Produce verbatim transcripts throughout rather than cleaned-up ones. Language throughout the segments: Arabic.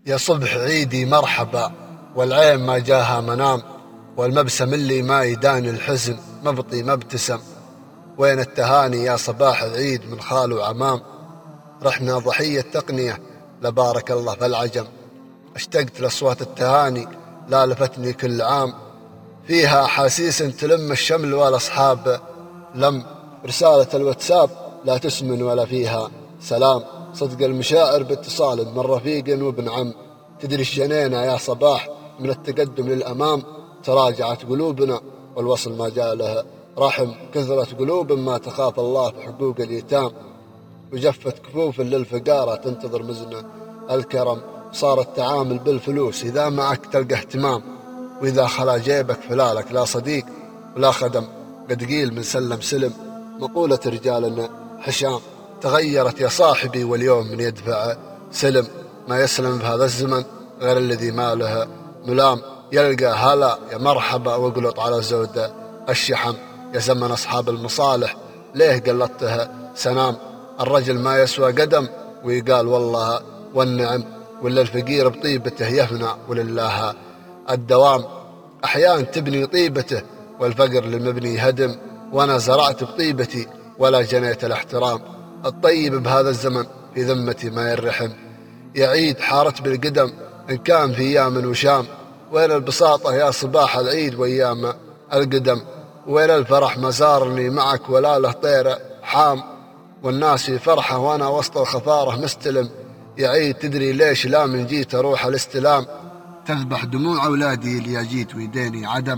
يا صبح عيدي مرحبا، والعين ما جاها منام، والمبسم اللي ما يداني الحزن مبطي مبتسم. وين التهاني يا صباح العيد من خال وعمام؟ رحنا ضحية تقنية لبارك الله في العجم. اشتقت لأصوات التهاني لا لفتني كل عام، فيها أحاسيس تلم الشمل والأصحاب. لم رسالة الواتساب لا تسمن ولا فيها سلام، صدق المشاعر باتصال من رفيق وابن عم. تدري الشنينا يا صباح من التقدم للأمام، تراجعت قلوبنا والوصل ما جاله رحم. كثرت قلوب ما تخاف الله في حقوق اليتام، وجفت كفوف للفقارة تنتظر مزنة الكرم. صار التعامل بالفلوس، إذا معك تلقى اهتمام، وإذا خلا جيبك فلالك لا صديق ولا خدم. قد قيل من سلم سلم مقولة رجالنا حشام. تغيرت يا صاحبي واليوم من يدفع سلم، ما يسلم في هذا الزمن غير الذي ما له ملام. يلقى هلا يا مرحبا واقلط على زود الشحم. يا زمن أصحاب المصالح ليه قلطته سنام؟ الرجل ما يسوى قدم ويقال والله والنعم، ولا الفقير بطيبته يفنى ولله الدوام. أحيان تبني طيبته والفقر للمبني هدم، وأنا زرعت بطيبتي ولا جنيت الاحترام. الطيب بهذا الزمن في ذمتي ما يرحم، يعيد حارت بالقدم إن كان في أيام وشام. وين البساطة يا صباح العيد وأيام القدم؟ وين الفرح ما زارني معك ولا له طير حام؟ والناس في فرحة وأنا وسط الخفارة مستلم. يعيد تدري ليش لا من جيت أروح الاستلام؟ تذبح دموع أولادي اللي جيت ويديني عدم،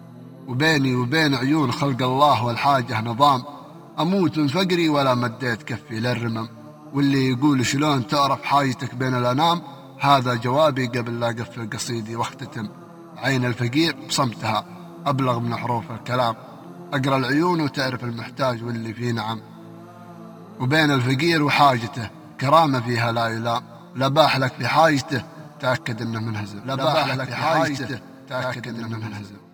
وبيني وبين عيون خلق الله والحاجة نظام. أموت من فقري ولا مديت كفي للرمم، واللي يقول شلون تعرف حاجتك بين الأنام؟ هذا جوابي قبل لا أقفل قصيدي واختتم. عين الفقير بصمتها أبلغ من حروف الكلام، أقرأ العيون وتعرف المحتاج واللي فيه نعم. وبين الفقير وحاجته كرامة فيها لا يلام، لباح لك في حاجته تأكد أنه منهزم، لباح لك في حاجته تأكد أنه منهزم.